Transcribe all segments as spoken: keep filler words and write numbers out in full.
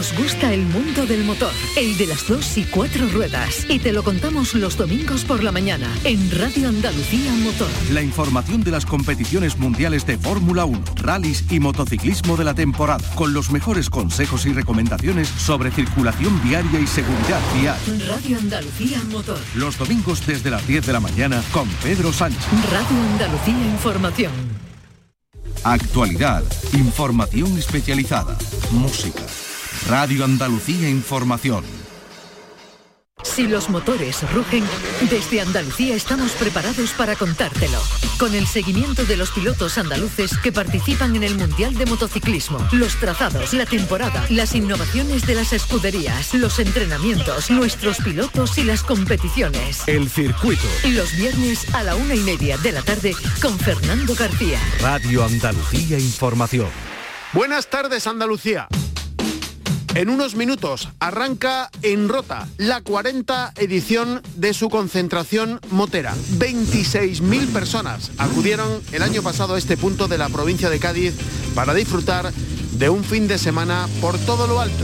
Nos gusta el mundo del motor, el de las dos y cuatro ruedas, y te lo contamos los domingos por la mañana en Radio Andalucía Motor. La información de las competiciones mundiales de Fórmula uno, rallies y motociclismo de la temporada, con los mejores consejos y recomendaciones sobre circulación viaria y seguridad vial. Radio Andalucía Motor. Los domingos desde las diez de la mañana con Pedro Sánchez. Radio Andalucía Información. Actualidad, información especializada, música. Radio Andalucía Información. Si los motores rugen, desde Andalucía estamos preparados para contártelo. Con el seguimiento de los pilotos andaluces que participan en el Mundial de Motociclismo, los trazados, la temporada, las innovaciones de las escuderías, los entrenamientos, nuestros pilotos y las competiciones. El circuito. Los viernes a la una y media de la tarde con Fernando García. Radio Andalucía Información. Buenas tardes, Andalucía. En unos minutos arranca en Rota la cuarta edición de su concentración motera. veintiséis mil personas acudieron el año pasado a este punto de la provincia de Cádiz para disfrutar de un fin de semana por todo lo alto.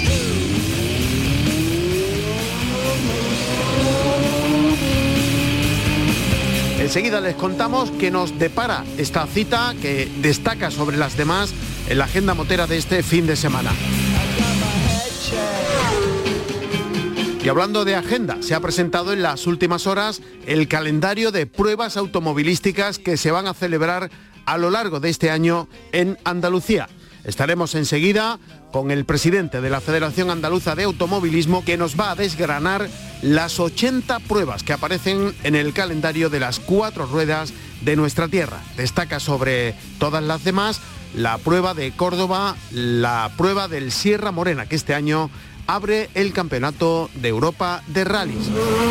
Enseguida les contamos qué nos depara esta cita que destaca sobre las demás en la agenda motera de este fin de semana. Y hablando de agenda, se ha presentado en las últimas horas el calendario de pruebas automovilísticas que se van a celebrar a lo largo de este año en Andalucía. Estaremos enseguida con el presidente de la Federación Andaluza de Automovilismo, que nos va a desgranar las ochenta pruebas que aparecen en el calendario de las cuatro ruedas de nuestra tierra. Destaca sobre todas las demás la prueba de Córdoba, la prueba del Sierra Morena, que este año abre el Campeonato de Europa de Rallys.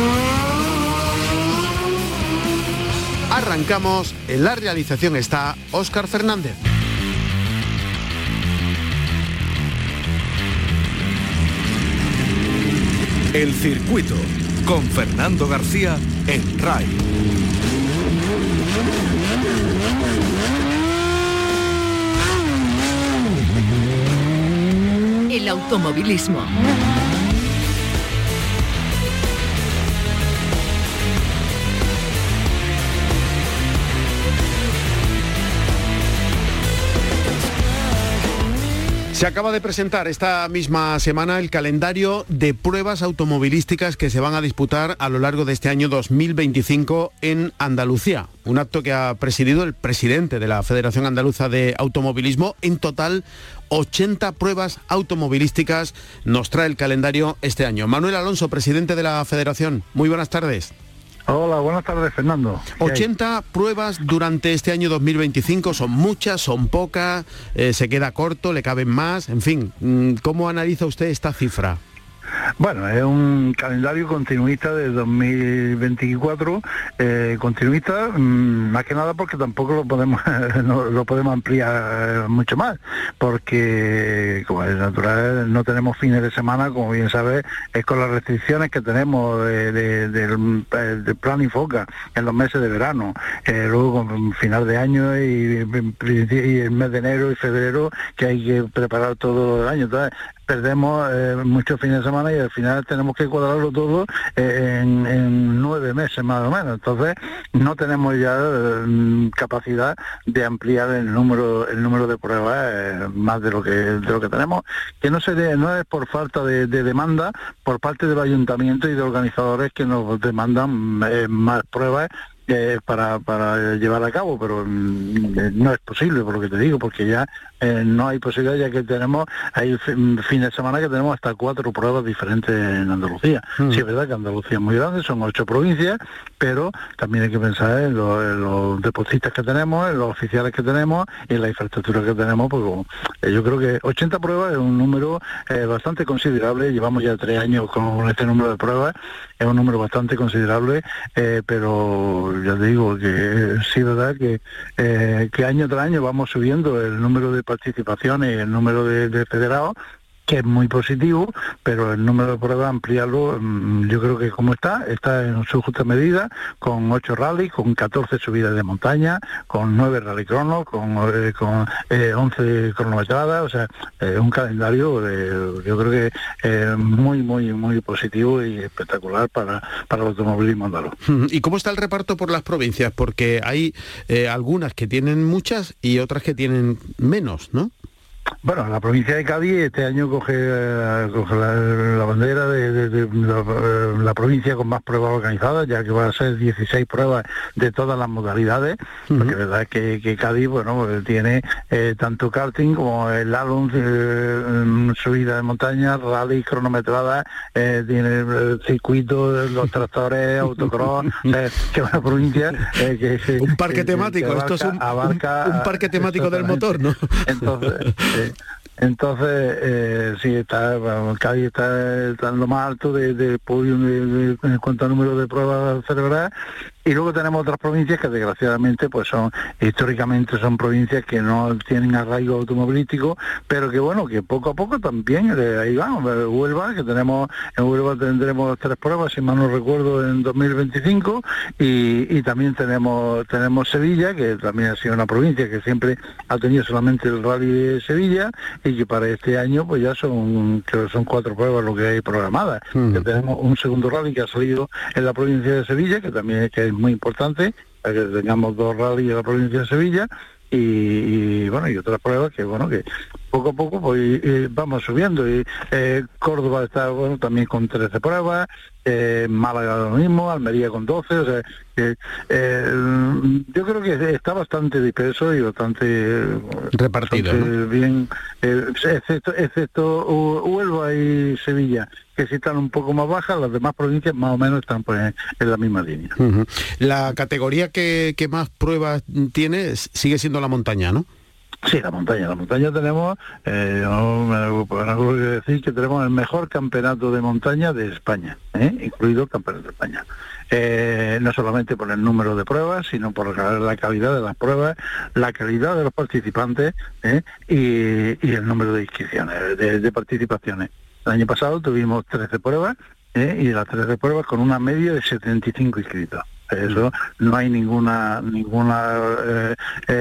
Arrancamos, en la realización está Óscar Fernández. El circuito, con Fernando García en R A I. El automovilismo. Se acaba de presentar esta misma semana el calendario de pruebas automovilísticas que se van a disputar a lo largo de este año dos mil veinticinco en Andalucía. Un acto que ha presidido el presidente de la Federación Andaluza de Automovilismo. En total, ochenta pruebas automovilísticas nos trae el calendario este año. Manuel Alonso, presidente de la Federación, muy buenas tardes. Hola, buenas tardes, Fernando. ochenta pruebas durante este año dos mil veinticinco, son muchas, son pocas, eh, se queda corto, le caben más, en fin, ¿cómo analiza usted esta cifra? Bueno, es un calendario continuista de dos mil veinticuatro, eh, continuista mmm, más que nada porque tampoco lo podemos no, lo podemos ampliar mucho más, porque como es natural no tenemos fines de semana, como bien sabes, es con las restricciones que tenemos de, de, de, de, de plan Infoca en los meses de verano, eh, luego con final de año y, y el mes de enero y febrero, que hay que preparar todo el año. Entonces perdemos eh, muchos fines de semana y al final tenemos que cuadrarlo todo eh, en, en nueve meses más o menos. Entonces no tenemos ya eh, capacidad de ampliar el número el número de pruebas eh, más de lo que de lo que tenemos, que no se de, no es por falta de, de demanda por parte del ayuntamiento y de organizadores que nos demandan eh, más pruebas Eh, para, para llevar a cabo, pero mm, no es posible, por lo que te digo, porque ya eh, no hay posibilidad, ya que tenemos, hay fin de semana que tenemos hasta cuatro pruebas diferentes en Andalucía. Mm. Sí, es verdad que Andalucía es muy grande, son ocho provincias, pero también hay que pensar en, lo, en los deportistas que tenemos, en los oficiales que tenemos y en la infraestructura que tenemos, porque eh, yo creo que ochenta pruebas es un número eh, bastante considerable, llevamos ya tres años con este número de pruebas, es un número bastante considerable, eh, pero ya te digo que sí es verdad que, eh, que año tras año vamos subiendo el número de participaciones y el número de, de federados, que es muy positivo, pero el número de pruebas, ampliarlo, yo creo que como está, está en su justa medida, con ocho rallies, con catorce subidas de montaña, con nueve rally cronos, con, eh, con eh, once cronometradas, o sea, eh, un calendario de, yo creo que eh, muy, muy, muy positivo y espectacular para, para el automovilismo andaluz. ¿Y cómo está el reparto por las provincias? Porque hay eh, algunas que tienen muchas y otras que tienen menos, ¿no? Bueno, la provincia de Cádiz este año coge, eh, coge la, la bandera de, de, de, de la, la provincia con más pruebas organizadas, ya que va a ser dieciséis pruebas de todas las modalidades, uh-huh. porque la verdad es que, que Cádiz, bueno, tiene eh, tanto karting como el slalom, eh, subida de montaña, rally, cronometrada, eh, tiene el circuito, los tractores, autocross, eh, que es una provincia eh, que... Un parque que, temático, que abarca, esto es un, abarca, un, un parque temático del motor, ¿no? Entonces... Sí. Entonces, eh, sí, está, Cádiz está, está en lo más alto del de podio de, de, en cuanto al número de pruebas celebradas, y luego tenemos otras provincias que desgraciadamente pues son, históricamente son provincias que no tienen arraigo automovilístico, pero que bueno, que poco a poco también, eh, ahí vamos, Huelva, que tenemos, en Huelva tendremos tres pruebas, si mal no recuerdo, en dos mil veinticinco, y, y también tenemos, tenemos Sevilla, que también ha sido una provincia que siempre ha tenido solamente el rally de Sevilla, y que para este año pues ya son, que son cuatro pruebas lo que hay programadas. Uh-huh. Que tenemos un segundo rally que ha salido en la provincia de Sevilla, que también es, que es muy importante, para que tengamos dos rallies en la provincia de Sevilla, y, y bueno, y otras pruebas que bueno, que poco a poco pues y, vamos subiendo, y eh, Córdoba está bueno también con trece pruebas, eh, Málaga lo mismo, Almería con doce, o sea, que eh, yo creo que está bastante disperso y bastante repartido, bastante ¿no? bien, eh, excepto, excepto Huelva y Sevilla, que sí están un poco más bajas, las demás provincias más o menos están pues en la misma línea. Uh-huh. La categoría que, que más pruebas tiene sigue siendo la montaña, ¿no? Sí, la montaña. La montaña tenemos, eh, no me tengo que decir que tenemos el mejor campeonato de montaña de España, ¿eh? Incluido el campeonato de España. Eh, no solamente por el número de pruebas, sino por la calidad de las pruebas, la calidad de los participantes, ¿eh? y, y el número de inscripciones, de, de participaciones. El año pasado tuvimos trece pruebas, ¿eh? y las trece pruebas con una media de setenta y cinco inscritos. Eso no hay ninguna ninguna eh,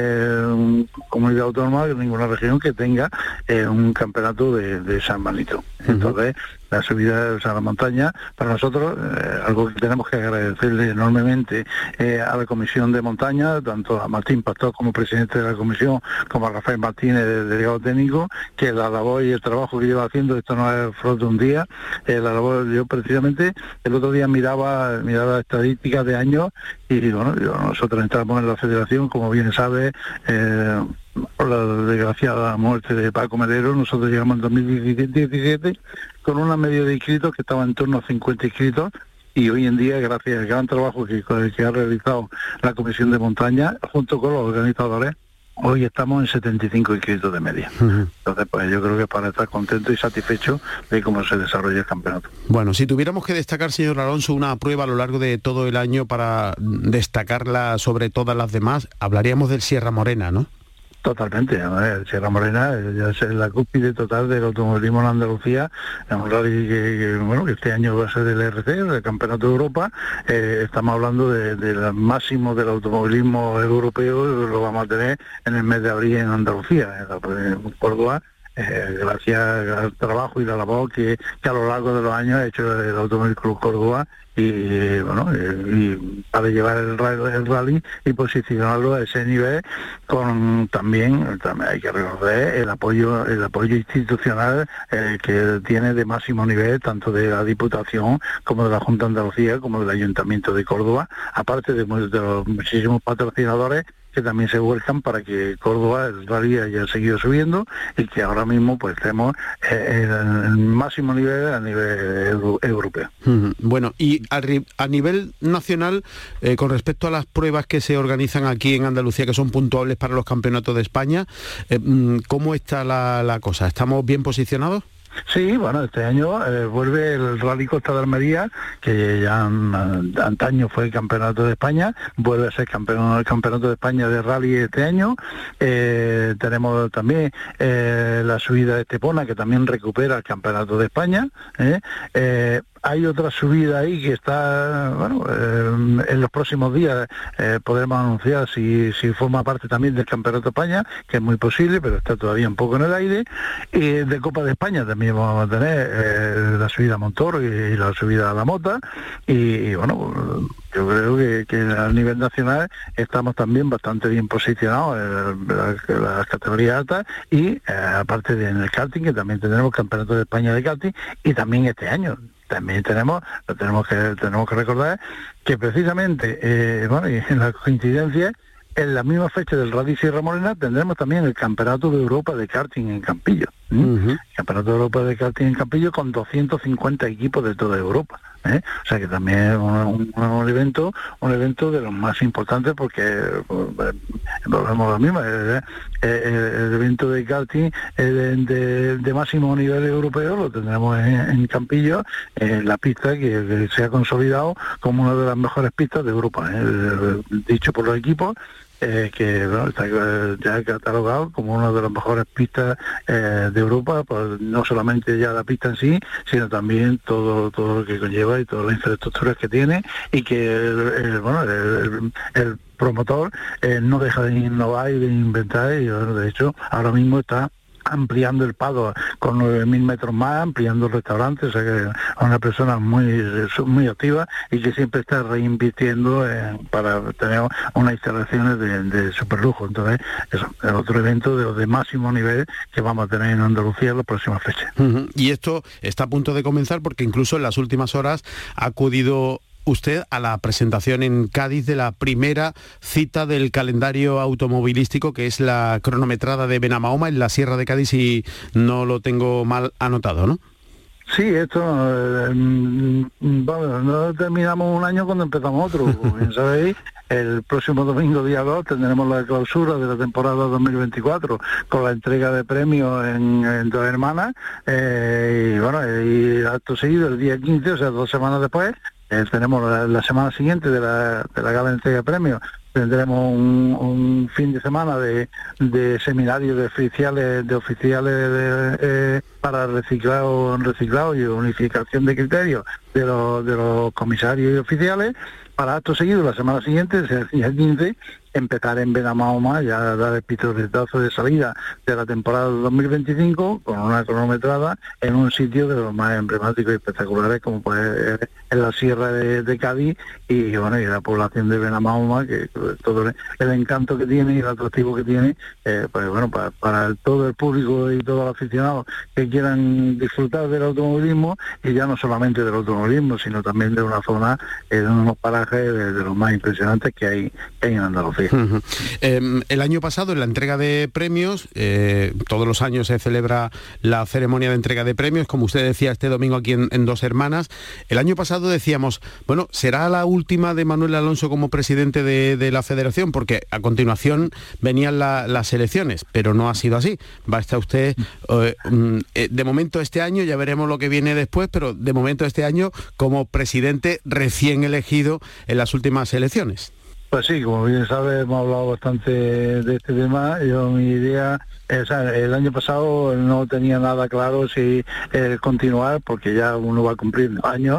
eh, comunidad autónoma, ninguna región que tenga eh, un campeonato de, de esa magnitud. Uh-huh. Entonces, la subida o sea, a la montaña, para nosotros, eh, algo que tenemos que agradecerle enormemente eh, a la Comisión de Montaña, tanto a Martín Pastor como presidente de la comisión, como a Rafael Martínez, delegado técnico, que la labor y el trabajo que lleva haciendo, esto no es fruto de un día, eh, la labor, yo precisamente, el otro día miraba, miraba estadísticas de años, y bueno, yo, nosotros entramos en la federación, como bien sabe, eh, por la desgraciada muerte de Paco Melero, nosotros llegamos en dos mil diecisiete con una media de inscritos que estaba en torno a cincuenta inscritos, y hoy en día, gracias al gran trabajo que, que ha realizado la Comisión de Montaña, junto con los organizadores, hoy estamos en setenta y cinco inscritos de media. Uh-huh. Entonces, pues yo creo que para estar contento y satisfecho de cómo se desarrolla el campeonato. Bueno, si tuviéramos que destacar, señor Alonso, una prueba a lo largo de todo el año para destacarla sobre todas las demás, hablaríamos del Sierra Morena, ¿no? Totalmente, ¿no? El Sierra Morena ya es la cúspide total del automovilismo en Andalucía, es un rally que, que, bueno, que este año va a ser del R C, del Campeonato de Europa. Eh, estamos hablando del de máximo del automovilismo europeo, lo vamos a tener en el mes de abril en Andalucía, en Córdoba. Eh, gracias al trabajo y la labor que, que a lo largo de los años ha hecho el Automóvil Club Córdoba, y bueno, y para llevar el rally, el rally y posicionarlo a ese nivel, con también, también hay que reconocer el apoyo el apoyo institucional eh, que tiene de máximo nivel, tanto de la Diputación como de la Junta de Andalucía, como del Ayuntamiento de Córdoba, aparte de, de los muchísimos patrocinadores que también se vuelcan para que Córdoba, el rally, haya seguido subiendo, y que ahora mismo pues tenemos eh, el, el máximo nivel a nivel euro, europeo. Uh-huh. Bueno, y a, a nivel nacional, eh, con respecto a las pruebas que se organizan aquí en Andalucía, que son puntuables para los campeonatos de España, eh, ¿cómo está la, la cosa? ¿Estamos bien posicionados? Sí, bueno, este año eh, vuelve el Rally Costa de Almería, que ya an, antaño fue el Campeonato de España, vuelve a ser campeón, el Campeonato de España de Rally este año. Eh, tenemos también eh, la subida de Estepona, que también recupera el Campeonato de España. ¿eh? Eh, Hay otra subida ahí que está, bueno, eh, en los próximos días eh, podremos anunciar si, si forma parte también del Campeonato de España, que es muy posible, pero está todavía un poco en el aire. Y de Copa de España también vamos a tener eh, la subida a Montoro y, y la subida a la Mota. Y, y bueno, yo creo que, que a nivel nacional estamos también bastante bien posicionados en las la, la categorías altas y eh, aparte de en el karting, que también tendremos Campeonato de España de karting, y también este año también tenemos, lo tenemos que tenemos que recordar que precisamente, eh, bueno, y en la coincidencia, en la misma fecha del Rally Sierra Morena tendremos también el Campeonato de Europa de karting en Campillo. ¿eh? Uh-huh. Campeonato de Europa de karting en Campillo con doscientos cincuenta equipos de toda Europa. ¿eh? O sea que también es un, un, un evento un evento de los más importantes, porque volvemos a lo mismo, el, el, el evento de karting de, de, de máximo nivel europeo lo tendremos en, en Campillo, en la pista que, que se ha consolidado como una de las mejores pistas de Europa, ¿eh? dicho por los equipos. Eh, que bueno, está ya catalogado como una de las mejores pistas eh, de Europa, pues no solamente ya la pista en sí, sino también todo todo lo que conlleva y todas las infraestructuras que tiene, y que el, el, bueno el, el, el promotor eh, no deja de innovar y de inventar, y bueno, de hecho ahora mismo está ampliando el Pado con nueve mil metros más, ampliando el restaurante, o sea que es una persona muy muy activa y que siempre está reinvirtiendo en, para tener unas instalaciones de, de superlujo. Entonces, eso es otro evento de, de máximo nivel que vamos a tener en Andalucía en las próximas fechas. Uh-huh. Y esto está a punto de comenzar, porque incluso en las últimas horas ha acudido usted a la presentación en Cádiz de la primera cita del calendario automovilístico, que es la cronometrada de Benamahoma en la Sierra de Cádiz, si no lo tengo mal anotado, ¿no? Sí, esto, eh, bueno, no terminamos un año cuando empezamos otro, como bien sabéis. El próximo domingo, día dos, tendremos la clausura de la temporada dos mil veinticuatro con la entrega de premios en, en Dos Hermanas, eh, y bueno, y acto seguido el día quince, o sea, dos semanas después, eh, tenemos la, la semana siguiente de la, de la gala de entrega de premios. Tendremos un, un fin de semana de, de seminarios de oficiales de oficiales de, eh, para reciclado, reciclado y unificación de criterios de los, de los comisarios y oficiales. Para acto seguido, la semana siguiente, el día quince, empezar en Benamahoma, ya dar el pistoletazo de salida de la temporada dos mil veinticinco con una cronometrada en un sitio de los más emblemáticos y espectaculares, como puede ser en la Sierra de, de Cádiz, y bueno, y la población de Benamahoma, que todo el, el encanto que tiene y el atractivo que tiene, eh, pues bueno, para, para todo el público y todos los aficionados que quieran disfrutar del automovilismo, y ya no solamente del automovilismo, sino también de una zona, eh, de unos parajes de, de los más impresionantes que hay, que hay en Andalucía. Uh-huh. Eh, el año pasado, en la entrega de premios, eh, todos los años se celebra la ceremonia de entrega de premios, como usted decía, este domingo aquí en, en Dos Hermanas. El año pasado decíamos, bueno, ¿será la última de Manuel Alonso como presidente de, de la federación? Porque a continuación venían la, las elecciones, pero no ha sido así. Va a estar usted, eh, eh, de momento este año, ya veremos lo que viene después, pero de momento este año como presidente recién elegido en las últimas elecciones. Pues sí, como bien sabe, hemos hablado bastante de este tema. Yo mi idea, eh, o sea, el año pasado no tenía nada claro si eh, continuar, porque ya uno va a cumplir años,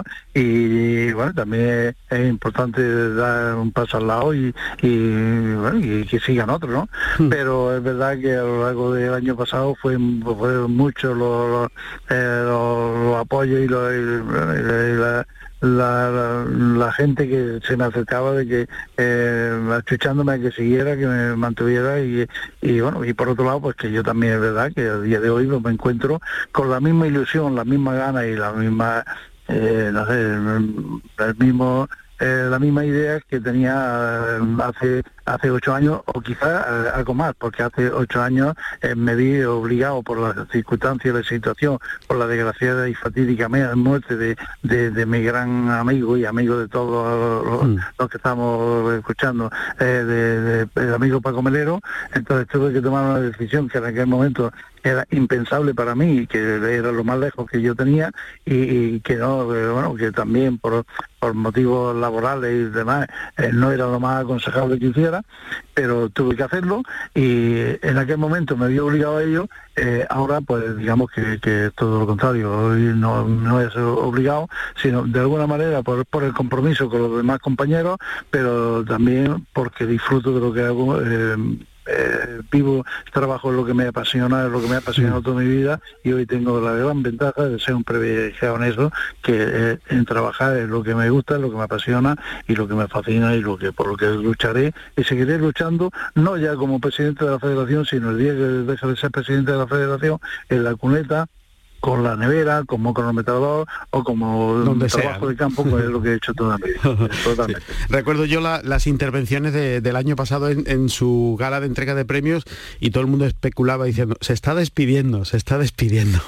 y bueno, también es importante dar un paso al lado y, y, bueno, y que sigan otros, ¿no? Mm. Pero es verdad que a lo largo del año pasado fue, fue mucho los, los, eh, los, los apoyos y, los, y, y la La, la, la gente que se me acercaba, de que eh, achuchándome a que siguiera, que me mantuviera, y, y bueno, y por otro lado, pues que yo también es verdad que a día de hoy me encuentro con la misma ilusión, la misma gana y la misma eh, no sé, el, el mismo eh, la misma idea que tenía hace hace ocho años, o quizás eh, algo más, porque hace ocho años eh, me vi obligado por las circunstancias de la situación, por la desgraciada y fatídica muerte de, de, de mi gran amigo y amigo de todos los, mm. los que estamos escuchando, eh, de, de, de amigo Paco Melero. Entonces tuve que tomar una decisión que en aquel momento era impensable para mí, que era lo más lejos que yo tenía, y, y que no, que, bueno, que también por, por motivos laborales y demás eh, no era lo más aconsejable que hiciera, pero tuve que hacerlo, y en aquel momento me vi obligado a ello. Eh, ahora pues digamos que, que es todo lo contrario, hoy no, no es obligado, sino de alguna manera por, por el compromiso con los demás compañeros, pero también porque disfruto de lo que hago. eh, Eh, vivo, trabajo en lo que me apasiona, es lo que me ha apasionado toda mi vida, y hoy tengo la gran ventaja de ser un privilegiado en eso, que eh, en trabajar es lo que me gusta, es lo que me apasiona y lo que me fascina, y lo que por lo que lucharé y seguiré luchando, no ya como presidente de la Federación, sino el día que deje de ser presidente de la Federación, en la cuneta, con la nevera, como cronometrador o como donde trabajo sea, de campo, pues es lo que he hecho toda mi vida. Totalmente. Sí. Recuerdo yo la, las intervenciones de, del año pasado en, en su gala de entrega de premios, y todo el mundo especulaba diciendo, se está despidiendo, se está despidiendo.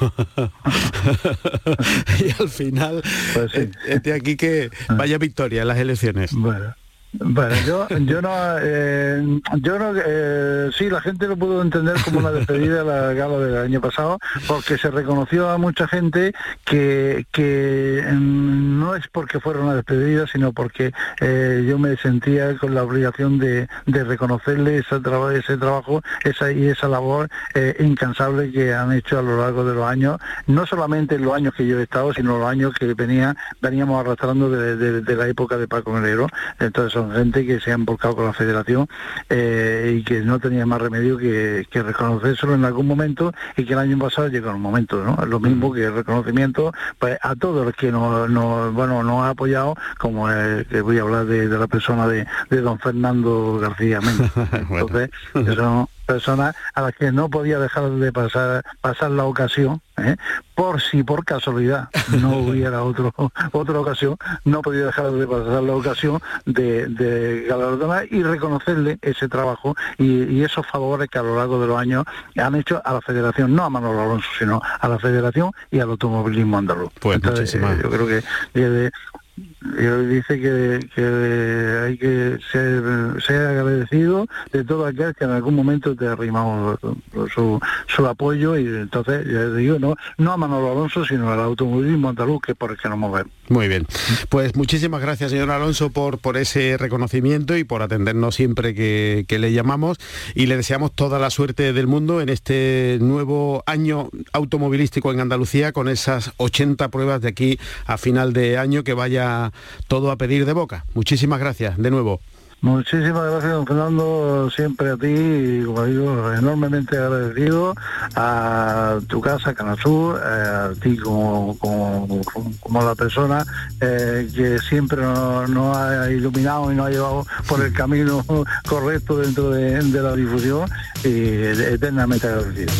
Y al final, pues sí. Este aquí que vaya victoria en las elecciones. Bueno. Bueno, yo yo no eh, yo no eh, sí, la gente lo pudo entender como una despedida de la gala del año pasado, porque se reconoció a mucha gente que que eh, no es porque fuera una despedida, sino porque eh, yo me sentía con la obligación de, de reconocerle ese, traba, ese trabajo esa y esa labor eh, incansable que han hecho a lo largo de los años, no solamente en los años que yo he estado, sino los años que venía veníamos arrastrando de, de, de la época de Paco Melero. Entonces son gente que se han volcado con la Federación eh, y que no tenía más remedio que, que reconocérselo en algún momento, y que el año pasado llegó el momento, ¿no? Es lo mismo que el reconocimiento pues a todos los que nos, nos bueno nos ha apoyado, como eh, que voy a hablar de, de la persona de, de don Fernando García Méndez. Entonces, bueno. Son personas a las que no podía dejar de pasar pasar la ocasión, ¿eh? Por si por casualidad no hubiera otro otra ocasión, no podía dejar de pasar la ocasión de, de galardonar y reconocerle ese trabajo y, y esos favores que a lo largo de los años han hecho a la Federación, no a Manolo Alonso, sino a la Federación y al automovilismo andaluz. Pues Entonces, eh, yo creo que desde Él dice que, que hay que ser, ser agradecido de todo aquel que en algún momento te ha arrimado su, su apoyo, y entonces, ya digo, no, no a Manolo Alonso, sino al automovilismo andaluz, que es por el que nos movemos. Muy bien. Pues muchísimas gracias, señor Alonso, por, por ese reconocimiento y por atendernos siempre que, que le llamamos, y le deseamos toda la suerte del mundo en este nuevo año automovilístico en Andalucía, con esas ochenta pruebas de aquí a final de año, que vaya todo a pedir de boca. Muchísimas gracias de nuevo. Muchísimas gracias, don Fernando, siempre a ti, y como digo, enormemente agradecido a tu casa, Canal Sur, eh, a ti como, como, como la persona eh, que siempre nos, nos ha iluminado y nos ha llevado por el camino correcto dentro de, de la difusión, y eternamente agradecido.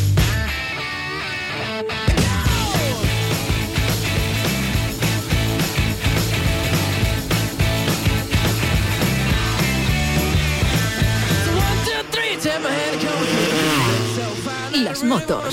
Las motos.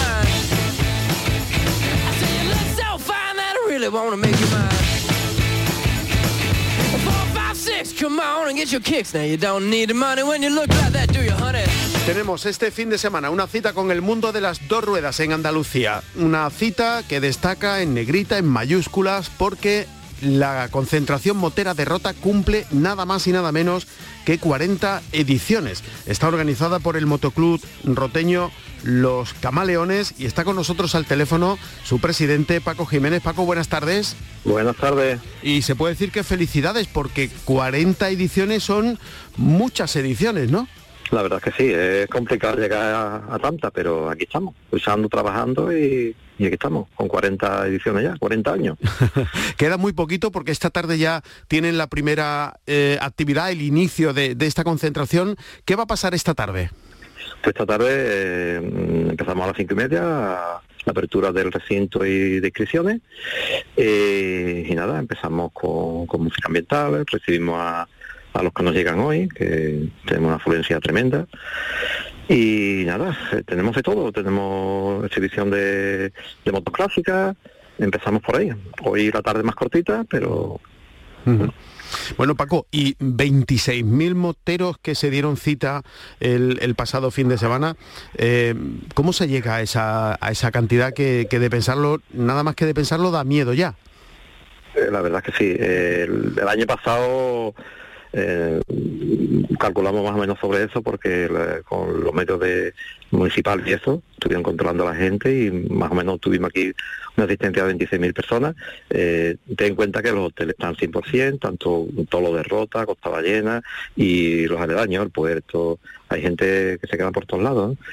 Tenemos este fin de semana una cita con el mundo de las dos ruedas en Andalucía. Una cita que destaca en negrita, en mayúsculas, porque la concentración motera de Rota cumple nada más y nada menos que cuarenta ediciones. Está organizada por el motoclub roteño Los Camaleones, y está con nosotros al teléfono su presidente, Paco Jiménez. Paco, buenas tardes. Buenas tardes. Y se puede decir que felicidades, porque cuarenta ediciones son muchas ediciones, ¿no? La verdad es que sí, es complicado llegar a, a tanta, pero aquí estamos, luchando, trabajando, y, y aquí estamos, con cuarenta ediciones ya, cuarenta años. Queda muy poquito, porque esta tarde ya tienen la primera eh, actividad, el inicio de, de esta concentración. ¿Qué va a pasar esta tarde? Pues esta tarde eh, empezamos a las cinco y media, la apertura del recinto y de inscripciones, eh, y nada, empezamos con, con música ambiental, recibimos a a los que nos llegan hoy, que tenemos una afluencia tremenda. Y nada, tenemos de todo, tenemos exhibición de, de motos clásicas, empezamos por ahí. Hoy la tarde más cortita, pero... Uh-huh. Bueno, Paco, y veintiséis mil moteros que se dieron cita el, el pasado fin de semana, eh, ¿cómo se llega a esa, a esa cantidad que, que de pensarlo, nada más que de pensarlo, da miedo ya? Eh, la verdad es que sí, eh, el, el año pasado... Eh, calculamos más o menos sobre eso porque la, con los medios de municipal y eso estuvieron controlando a la gente y más o menos tuvimos aquí una asistencia de veintiséis mil personas. Eh, ten en cuenta que los hoteles están cien por ciento, tanto Tolo de Rota, Costa Ballena y los aledaños, el puerto, hay gente que se queda por todos lados, ¿no?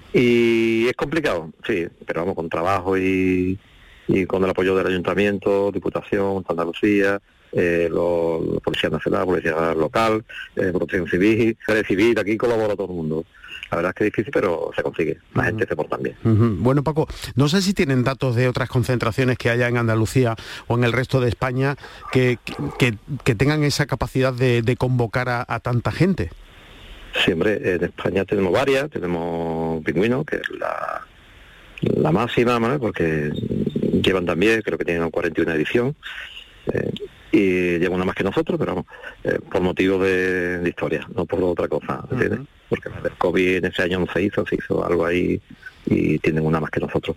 Y es complicado, sí, pero vamos, con trabajo y, y con el apoyo del Ayuntamiento, Diputación, Andalucía, Eh, los, los Policía Nacional, Policía Local, eh, Protección Civil, Guardia Civil, aquí colabora todo el mundo. La verdad es que es difícil, pero se consigue. La uh-huh. gente se porta bien. Uh-huh. Bueno, Paco, no sé si tienen datos de otras concentraciones que haya en Andalucía o en el resto de España que, que, que tengan esa capacidad de, de convocar a, a tanta gente. Sí, hombre, en España tenemos varias, tenemos Pingüino, que es la, la máxima, ¿no? Porque llevan también, creo que tienen cuarenta y una edición, eh, y lleva una más que nosotros, pero vamos, eh, por motivos de, de historia, no por otra cosa, ¿entiendes? Uh-huh. Porque el COVID en ese año no se hizo, se hizo algo ahí y tienen una más que nosotros.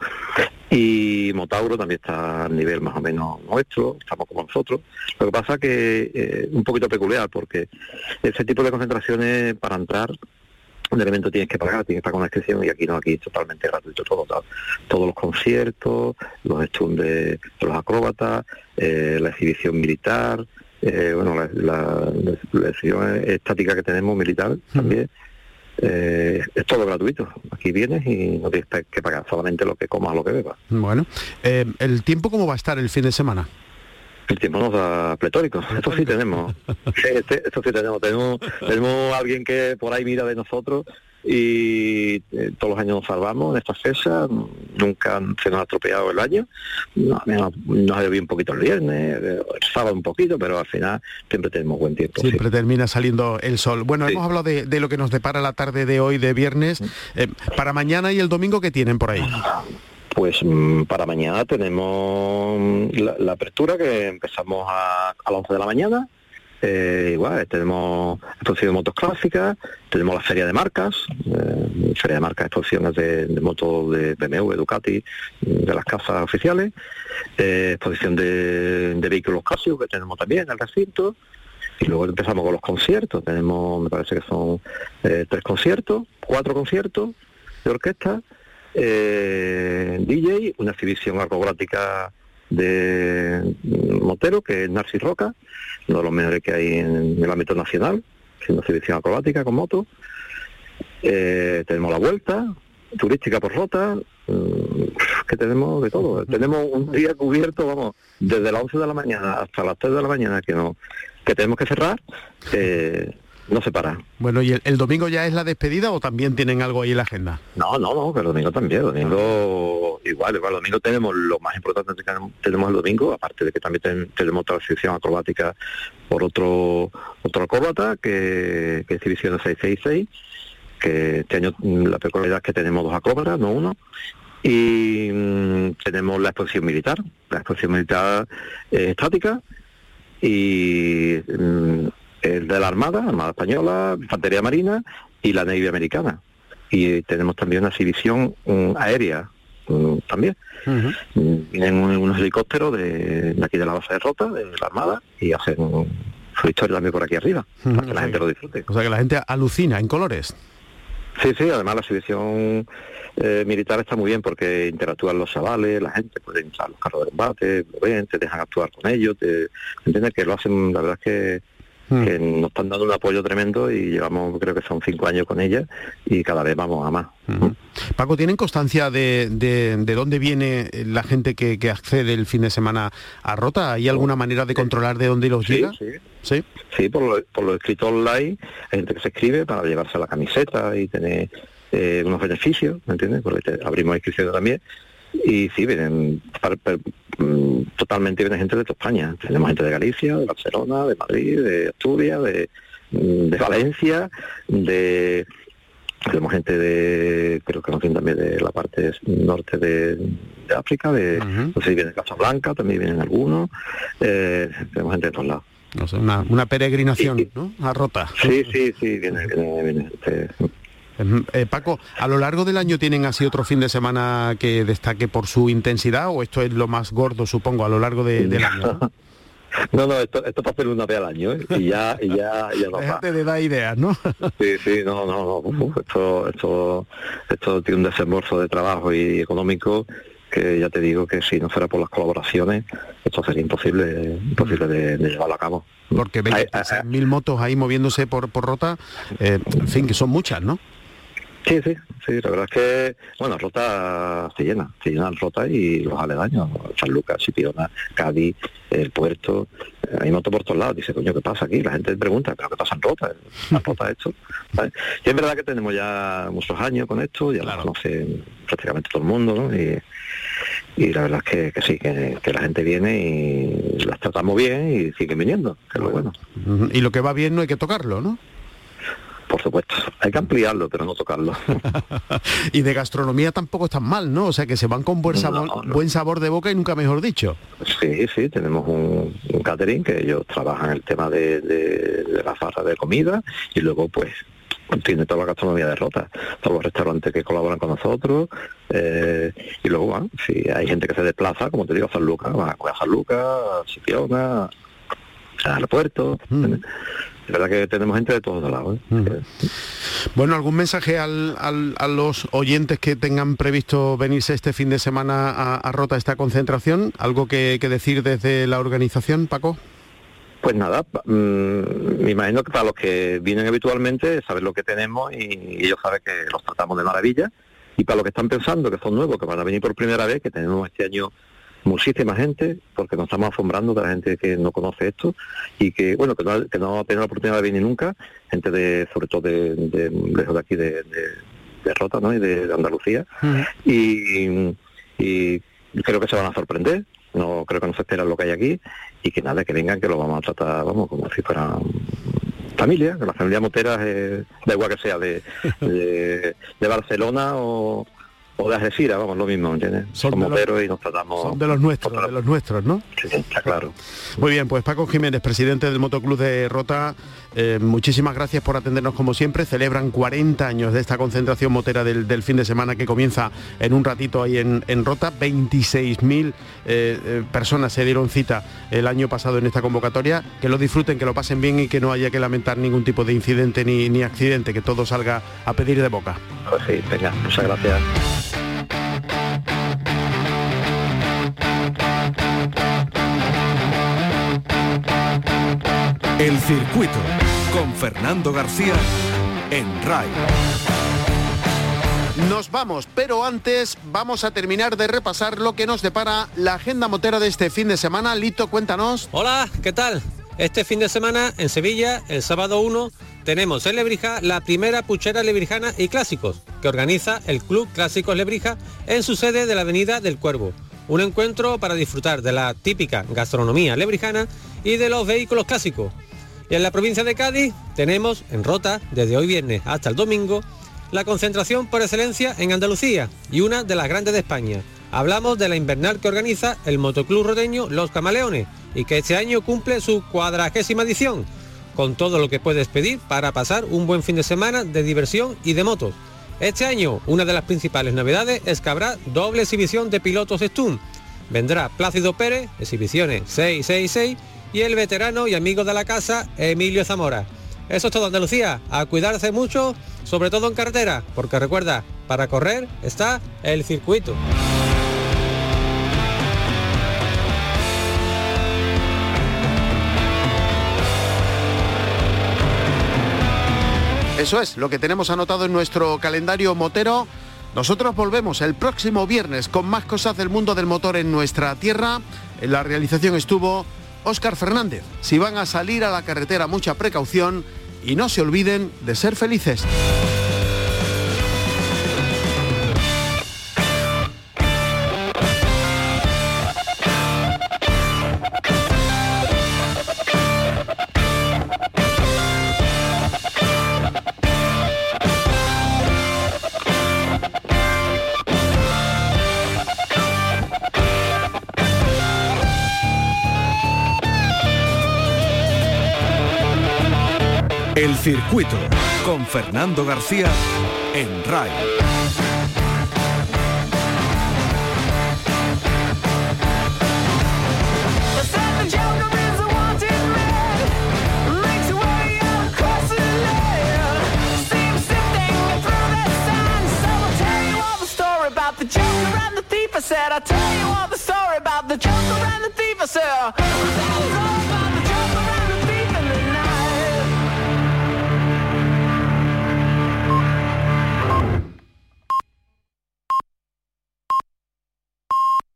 Y Motauro también está a nivel más o menos nuestro, estamos como nosotros. Lo que pasa es que eh, un poquito peculiar, porque ese tipo de concentraciones para entrar, un elemento tienes que pagar, tienes que pagar una inscripción y aquí no, aquí es totalmente gratuito todo, todo todos los conciertos, los estudios de, de los acróbatas, eh, la exhibición militar, eh, bueno, la, la, la exhibición estática que tenemos militar también, eh, es todo gratuito. Aquí vienes y no tienes que pagar, solamente lo que comas o lo que bebas. Bueno, eh, ¿el tiempo cómo va a estar el fin de semana? El tiempo nos da pletórico, esto sí tenemos, este, esto sí tenemos, tenemos, tenemos alguien que por ahí mira de nosotros y eh, todos los años nos salvamos en estas fechas, nunca se nos ha estropeado el año, no, nos ha llovido un poquito el viernes, el sábado un poquito, pero al final siempre tenemos buen tiempo. Siempre sí. termina saliendo el sol. Bueno, sí. Hemos hablado de, de lo que nos depara la tarde de hoy, de viernes, eh, para mañana y el domingo, ¿qué tienen por ahí? Pues para mañana tenemos la, la apertura, que empezamos a, a las once de la mañana. Eh, igual, tenemos exposición de motos clásicas, tenemos la feria de marcas, eh, feria de marcas, exposiciones de, de motos de B M W, Ducati, de las casas oficiales, eh, exposición de, de vehículos Casio, que tenemos también en el recinto. Y luego empezamos con los conciertos, tenemos, me parece que son eh, tres conciertos, cuatro conciertos de orquesta, Eh, D J, una exhibición acrobática de motero, que es Narcis Roca, uno de los mejores que hay en, en el ámbito nacional, una exhibición acrobática con moto. Eh, tenemos la vuelta turística por Rota, eh, que tenemos de todo. Uh-huh. Tenemos un día cubierto, vamos, desde las once de la mañana hasta las tres de la mañana, que no que tenemos que cerrar. Eh, No se para. Bueno, ¿y el, el domingo ya es la despedida o también tienen algo ahí en la agenda? No, no, no, pero el domingo también. El domingo igual, igual. El domingo tenemos lo más importante que tenemos el domingo, aparte de que también ten, tenemos otra exhibición acrobática por otro otro acróbata, que, que es exhibición de seiscientos sesenta y seis, que este año la peculiaridad es que tenemos dos acróbatas, no uno. Y mmm, tenemos la exposición militar, la exposición militar eh, estática y... Mmm, el de la Armada, Armada Española, Infantería Marina y la Navy Americana. Y tenemos también una exhibición um, aérea um, también. Uh-huh. Vienen unos helicópteros de, de aquí de la base de Rota, de la Armada, y hacen um, su historia también por aquí arriba, uh-huh. para que la gente lo disfrute. O sea que la gente alucina en colores. Sí, sí, además la exhibición eh, militar está muy bien porque interactúan los chavales, la gente puede entrar los carros de combate, lo ven, te dejan actuar con ellos, te entiendes que lo hacen, la verdad es que que nos están dando un apoyo tremendo y llevamos, creo que son cinco años con ella y cada vez vamos a más. Uh-huh. Paco, ¿tienen constancia de, de, de dónde viene la gente que, que accede el fin de semana a Rota? ¿Hay alguna manera de controlar de dónde los sí, llega? Sí, sí, sí por, lo, por lo escrito online, hay gente que se escribe para llevarse la camiseta y tener eh, unos beneficios, ¿me entiendes? Porque te, abrimos inscripciones también. Y sí, vienen para, para, totalmente viene gente de toda España. Tenemos gente de Galicia, de Barcelona, de Madrid, de Asturias, de, de Valencia, de tenemos gente de, creo que nos vienen también de la parte norte de, de África, de, uh-huh. no sé si viene de Casablanca, también vienen algunos, eh, tenemos gente de todos lados. O sea, una, una peregrinación, sí, ¿no? A Rota. Sí, sí, sí, viene, viene, viene este, Eh, Paco, ¿a lo largo del año tienen así otro fin de semana que destaque por su intensidad o esto es lo más gordo, supongo, a lo largo de, del año? ¿no? No, no, esto, esto para hacer una vez al año, ¿eh? y ya, y ya, ya no va. Déjate de dar ideas, ¿no? Sí, sí, no, no, no, uf, esto, esto, esto tiene un desembolso de trabajo y económico que ya te digo que si no fuera por las colaboraciones, esto sería imposible, imposible de, de llevarlo a cabo. Porque veintiséis mil motos ahí moviéndose por, por Rota, eh, en fin, que son muchas, ¿no? Sí, sí, sí, la verdad es que, bueno, Rota se llena, se llena Rota y los aledaños, San Lucas, Chipiona, Cádiz, el puerto, hay motos por todos lados, dice, coño, ¿qué pasa aquí? La gente pregunta, ¿pero qué pasa en Rota? ¿En Rota esto? ¿Sabes? Y es verdad que tenemos ya muchos años con esto, ya claro. Lo conoce prácticamente todo el mundo, ¿no? Y, y la verdad es que, que sí, que, que la gente viene y las tratamos bien y siguen viniendo, que es lo bueno. Y lo que va bien no hay que tocarlo, ¿no? Por supuesto, hay que ampliarlo, pero no tocarlo. Y de gastronomía tampoco están mal, ¿no? O sea, que se van con buen sabor, no, no. buen sabor de boca y nunca mejor dicho. Sí, sí, tenemos un, un catering que ellos trabajan el tema de, de, de la farra de comida y luego, pues, tiene toda la gastronomía de Rota, todos los restaurantes que colaboran con nosotros, eh, y luego, bueno, si hay gente que se desplaza, como te digo, a San Lucas, van a comer a San Lucas, a Chipiona, al aeropuerto. Mm. Es verdad que tenemos gente de todos lados, ¿eh? Mm. Bueno, ¿algún mensaje al, al, a los oyentes que tengan previsto venirse este fin de semana a, a Rota esta concentración? ¿Algo que, que decir desde la organización, Paco? Pues nada, mmm, me imagino que para los que vienen habitualmente, saber lo que tenemos y ellos saben que los tratamos de maravilla. Y para los que están pensando que son nuevos, que van a venir por primera vez, que tenemos este año muchísima gente, porque nos estamos asombrando de la gente que no conoce esto y que, bueno, que no, que no ha tenido la oportunidad de venir nunca, gente de, sobre todo de, de lejos de aquí, de, de, de Rota, ¿no? Y de, de Andalucía. Uh-huh. y, y creo que se van a sorprender, no creo que no se esperan lo que hay aquí, y que nada, que vengan, que lo vamos a tratar, vamos, como si fueran familia, que la familia motera, eh, da igual que sea de, de, de Barcelona o... o de Algeciras, vamos, lo mismo, ¿entiendes? Son Somos moteros y nos tratamos... Son de los nuestros, de los nuestros, ¿no? Sí, está claro. Muy bien, pues Paco Jiménez, presidente del Motoclub de Rota, eh, muchísimas gracias por atendernos como siempre. Celebran cuarenta años de esta concentración motera del, del fin de semana que comienza en un ratito ahí en, en Rota. veintiséis mil eh, eh, personas se dieron cita el año pasado en esta convocatoria. Que lo disfruten, que lo pasen bien y que no haya que lamentar ningún tipo de incidente ni, ni accidente, que todo salga a pedir de boca. Pues sí, venga, muchas gracias. El circuito con Fernando García en RAI. Nos vamos, pero antes vamos a terminar de repasar lo que nos depara la agenda motera de este fin de semana. Lito, cuéntanos. Hola, ¿qué tal? Este fin de semana en Sevilla, el sábado uno, tenemos en Lebrija la primera puchera lebrijana y clásicos, que organiza el Club Clásicos Lebrija en su sede de la Avenida del Cuervo. Un encuentro para disfrutar de la típica gastronomía lebrijana y de los vehículos clásicos. Y en la provincia de Cádiz tenemos en Rota, desde hoy viernes hasta el domingo, la concentración por excelencia en Andalucía y una de las grandes de España. Hablamos de la invernal que organiza el motoclub roteño Los Camaleones y que este año cumple su cuadragésima edición, con todo lo que puedes pedir para pasar un buen fin de semana de diversión y de motos. Este año, una de las principales novedades es que habrá doble exhibición de pilotos Stunt. Vendrá Plácido Pérez, exhibiciones seis seis seis, y el veterano y amigo de la casa, Emilio Zamora. Eso es todo, Andalucía. A cuidarse mucho, sobre todo en carretera, porque recuerda, para correr está el circuito. Eso es lo que tenemos anotado en nuestro calendario motero. Nosotros volvemos el próximo viernes con más cosas del mundo del motor en nuestra tierra. En la realización estuvo Óscar Fernández. Si van a salir a la carretera, mucha precaución y no se olviden de ser felices. El Circuito, con Fernando García en R A I. I said, I'll tell you all the story about the Joker and the thief. I said,